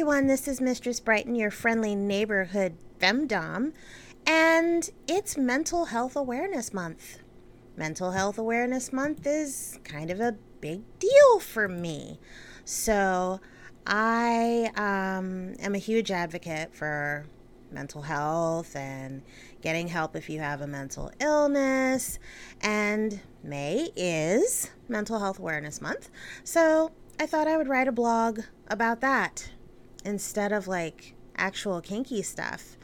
everyone, this is Mistress Brighton, your friendly neighborhood femdom, and it's Mental Health Awareness Month. Mental Health Awareness Month is kind of a big deal for me. So I am a huge advocate for mental health and getting help if you have a mental illness. And May is Mental Health Awareness Month. So I thought I would write a blog about that instead of like actual kinky stuff.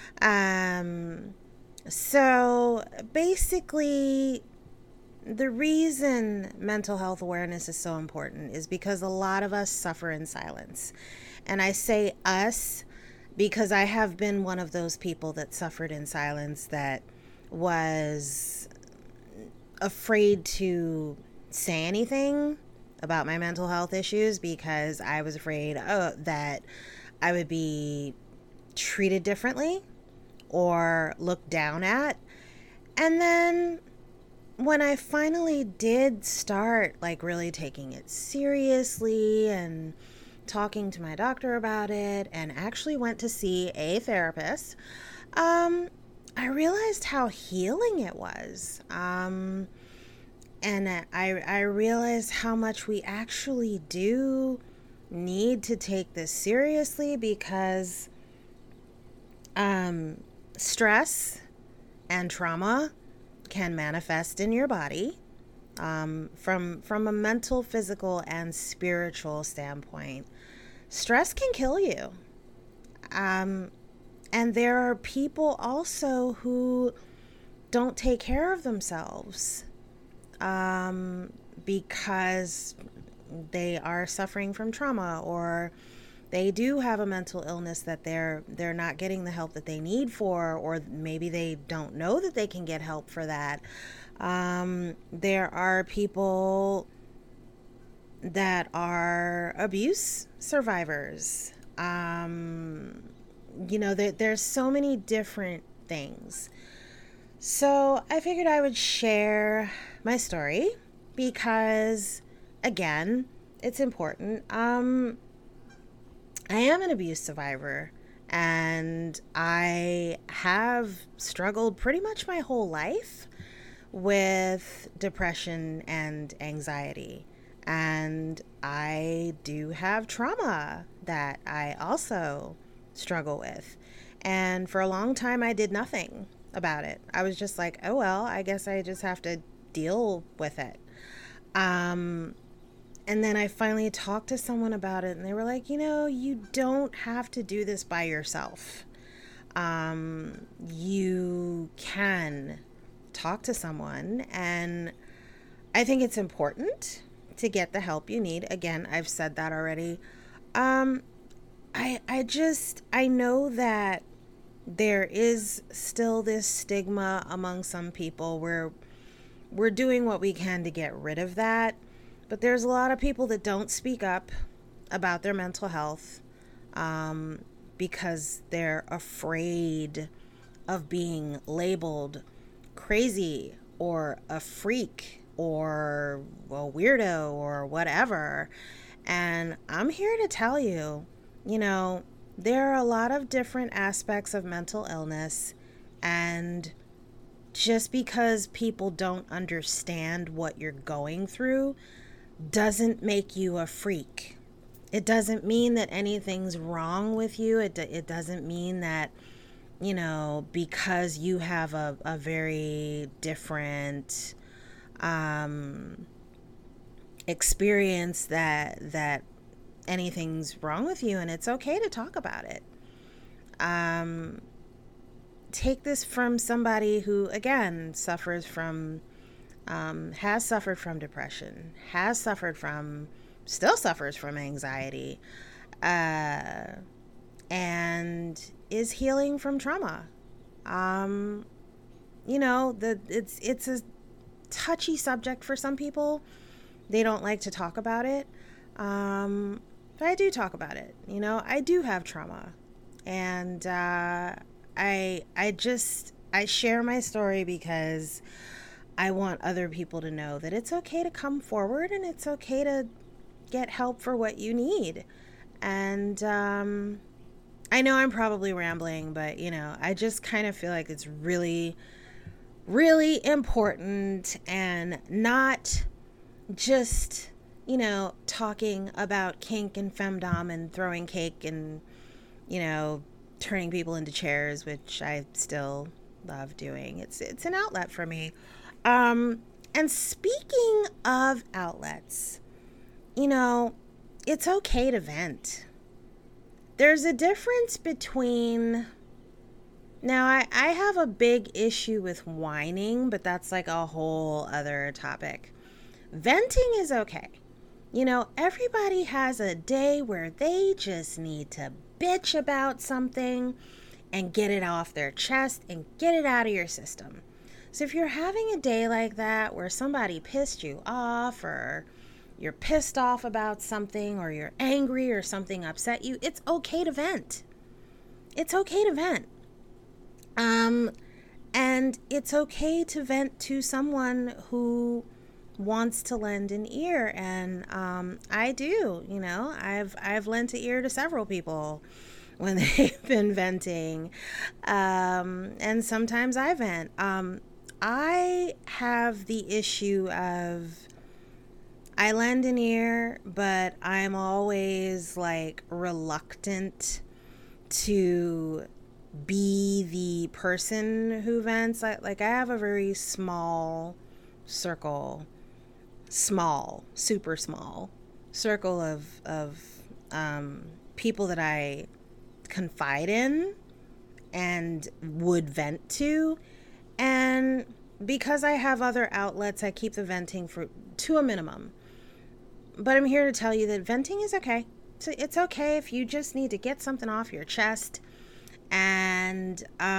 So basically, the reason mental health awareness is so important is because a lot of us suffer in silence. And I say us because I have been one of those people that suffered in silence, that was afraid to say anything about my mental health issues because I was afraid that I would be treated differently or looked down at. And then when I finally did start like really taking it seriously and talking to my doctor about it and actually went to see a therapist, I realized how healing it was. And I realized how much we actually do need to take this seriously because stress and trauma can manifest in your body from a mental, physical, and spiritual standpoint. Stress can kill you. And there are people also who don't take care of themselves because they are suffering from trauma, or they do have a mental illness that they're not getting the help that they need for, or maybe they don't know that they can get help for that. There are people that are abuse survivors. There's so many different things. So I figured I would share my story because, again, it's important. I am an abuse survivor, and I have struggled pretty much my whole life with depression and anxiety. And I do have trauma that I also struggle with. And for a long time, I did nothing about it. I was just like, oh, well, I guess I just have to deal with it. And then I finally talked to someone about it, and they were like, you don't have to do this by yourself. You can talk to someone, and I think it's important to get the help you need. Again, I've said that already. I know that there is still this stigma among some people where we're doing what we can to get rid of that. But there's a lot of people that don't speak up about their mental health because they're afraid of being labeled crazy or a freak or a weirdo or whatever. And I'm here to tell you, there are a lot of different aspects of mental illness, and just because people don't understand what you're going through doesn't make you a freak. It doesn't mean that anything's wrong with you. It doesn't mean that, because you have a very different experience that anything's wrong with you, and it's okay to talk about it. Take this from somebody who, again, has suffered from depression, still suffers from anxiety, and is healing from trauma. It's a touchy subject for some people. They don't like to talk about it. But I do talk about it. I do have trauma, and I share my story because I want other people to know that it's okay to come forward, and it's okay to get help for what you need. And I know I'm probably rambling, but I just kind of feel like it's really, really important, and not just, talking about kink and femdom and throwing cake and, turning people into chairs, which I still love doing. It's an outlet for me. And speaking of outlets, it's okay to vent. There's a difference between... Now, I have a big issue with whining, but that's like a whole other topic. Venting is okay. Everybody has a day where they just need to bitch about something and get it off their chest and get it out of your system. So if you're having a day like that where somebody pissed you off, or you're pissed off about something, or you're angry or something upset you, it's okay to vent. It's okay to vent. And it's okay to vent to someone who wants to lend an ear. And I do, I've lent an ear to several people when they've been venting. And sometimes I vent. I have the issue of, I lend an ear, but I'm always like reluctant to be the person who vents. I have a very small circle, super small circle of people that I confide in and would vent to. And because I have other outlets, I keep the venting to a minimum. But I'm here to tell you that venting is okay. So it's okay if you just need to get something off your chest. And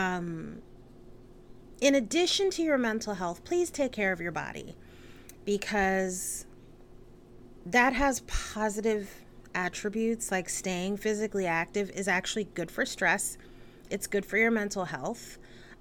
in addition to your mental health, please take care of your body, because that has positive attributes. Like staying physically active is actually good for stress. It's good for your mental health.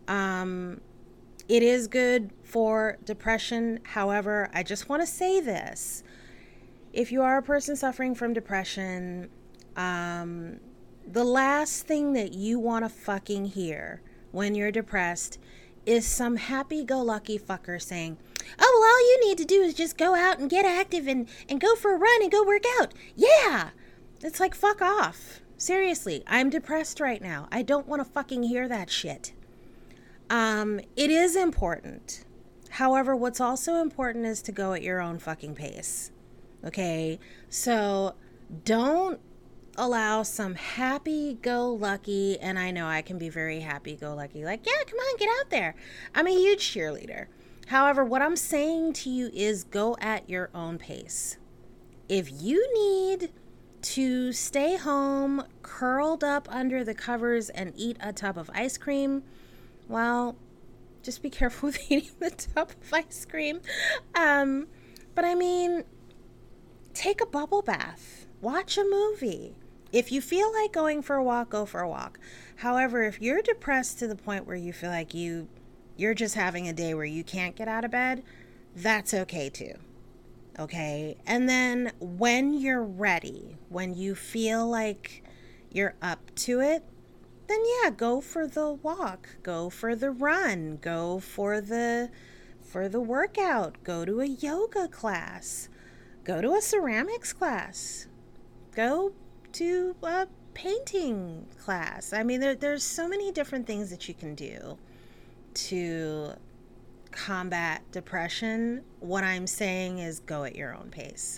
It is good for depression. However, I just want to say this. If you are a person suffering from depression, the last thing that you want to fucking hear when you're depressed is some happy-go-lucky fucker saying, oh, well, all you need to do is just go out and get active and go for a run and go work out. Yeah. It's like, fuck off. Seriously, I'm depressed right now. I don't want to fucking hear that shit. It is important. However, what's also important is to go at your own fucking pace. Okay? So don't allow some happy-go-lucky, and I know I can be very happy-go-lucky, like, yeah, come on, get out there. I'm a huge cheerleader. However, what I'm saying to you is go at your own pace. If you need to stay home, curled up under the covers and eat a tub of ice cream, well, just be careful with eating the tub of ice cream. But I mean, take a bubble bath. Watch a movie. If you feel like going for a walk, go for a walk. However, if you're depressed to the point where you feel like you're just having a day where you can't get out of bed, that's okay too. Okay? And then when you're ready, when you feel like you're up to it, then yeah, go for the walk, go for the run, go for the workout, go to a yoga class, go to a ceramics class, go to a painting class. I mean, there's so many different things that you can do to combat depression. What I'm saying is go at your own pace.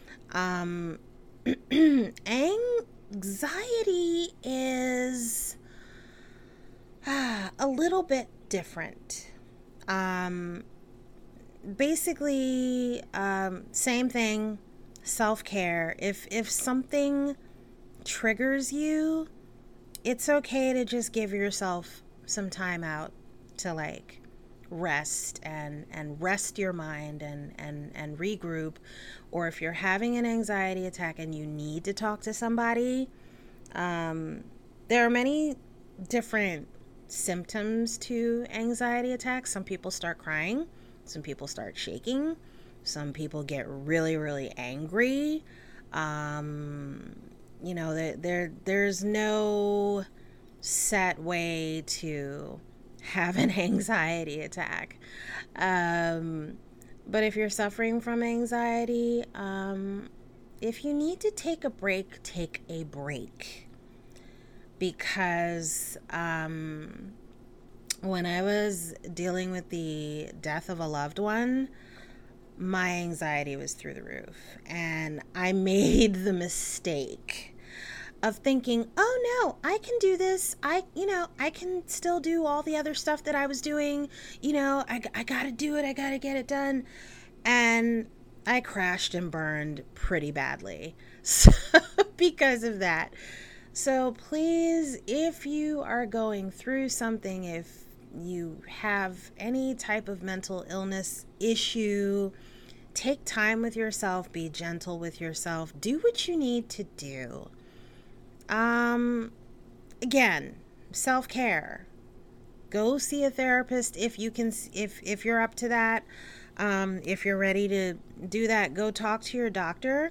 Anxiety is a little bit different. Basically, same thing, self-care. If something triggers you, it's okay to just give yourself some time out to like rest and rest your mind and regroup. Or if you're having an anxiety attack and you need to talk to somebody, there are many different symptoms to anxiety attacks. Some people start crying, some people start shaking, some people get really, really angry. there's no set way to have an anxiety attack. But if you're suffering from anxiety, if you need to take a break, take a break. Because when I was dealing with the death of a loved one, my anxiety was through the roof. And I made the mistake of thinking, oh no, I can do this. I can still do all the other stuff that I was doing. I got to do it. I got to get it done. And I crashed and burned pretty badly so, because of that. So please, if you are going through something, if you have any type of mental illness issue, take time with yourself, be gentle with yourself, do what you need to do. Again, self-care. Go see a therapist if you can, if you're up to that. If you're ready to do that, go talk to your doctor.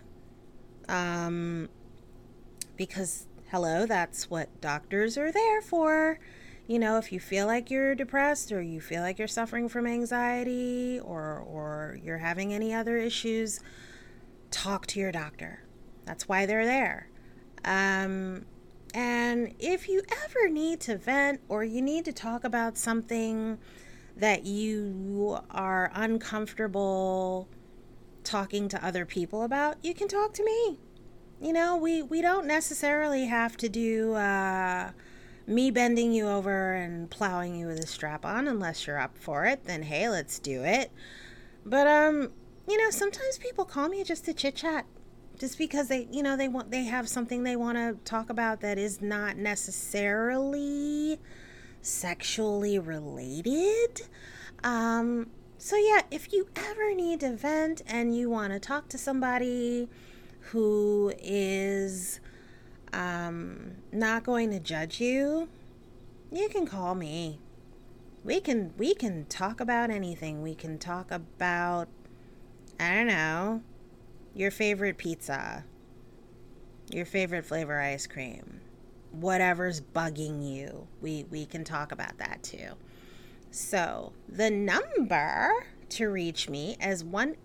Because hello, that's what doctors are there for. If you feel like you're depressed or you feel like you're suffering from anxiety or you're having any other issues, talk to your doctor. That's why they're there. And if you ever need to vent or you need to talk about something that you are uncomfortable talking to other people about, you can talk to me. We don't necessarily have to do me bending you over and plowing you with a strap on. Unless you're up for it, then hey, let's do it. But sometimes people call me just to chit chat, just because they have something they want to talk about that is not necessarily sexually related. So yeah, if you ever need to vent and you want to talk to somebody who is not going to judge you, you can call me. We can talk about anything. We can talk about, I don't know, your favorite pizza, your favorite flavor ice cream, whatever's bugging you. We can talk about that too. So the number to reach me is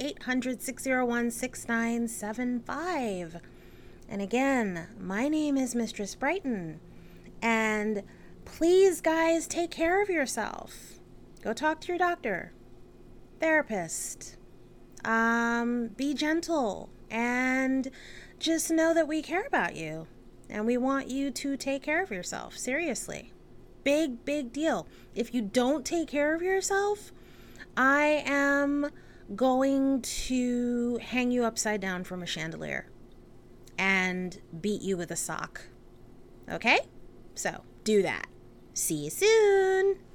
1-800-601-6975. And again, my name is Mistress Brighton. And please, guys, take care of yourself. Go talk to your doctor, therapist. Be gentle and just know that we care about you and we want you to take care of yourself. Seriously. Big, big deal. If you don't take care of yourself, I am going to hang you upside down from a chandelier and beat you with a sock. Okay? So do that. See you soon.